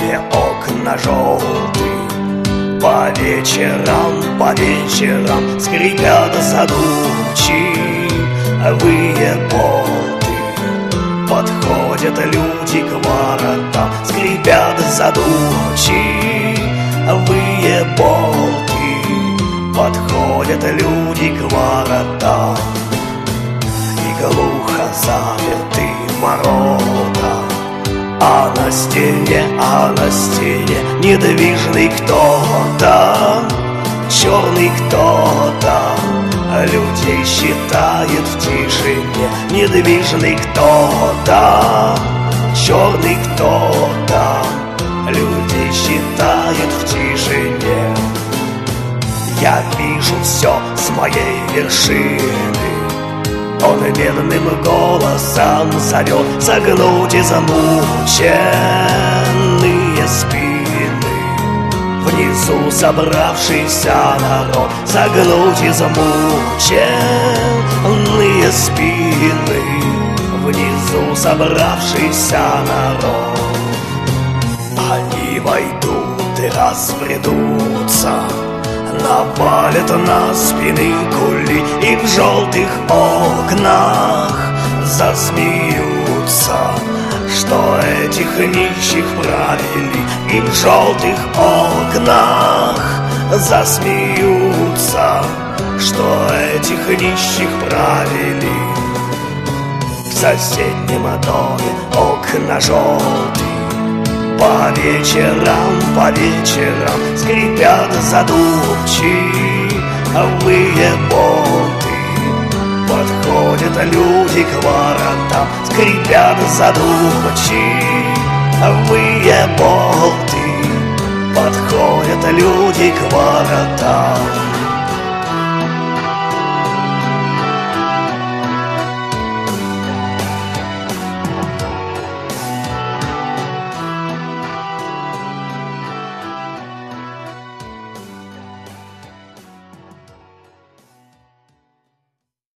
желтые окна желтые. По вечерам скрипят задумчивые болты. Подходят люди к воротам, скрипят задумчивые болты. Подходят люди к воротам, и глухо заперты ворота. А на стене недвижный кто-то, черный кто-то, людей считает в тишине. Недвижный кто-то, черный кто-то, людей считает в тишине. Я вижу все с моей вершины. Он медным голосом зовет согнуть измученные спины. Внизу собравшийся народ, согнуть измученные спины. Внизу собравшийся народ. Они войдут и разбредутся, навалят на спины кули и в желтых окнах засмеются, что этих нищих провели. И в желтых окнах засмеются, что этих нищих провели. В соседнем доме окна желтые. По вечерам скрипят задумчивые болты. Подходят люди к воротам, скрипят задумчивые болты. Подходят люди к воротам.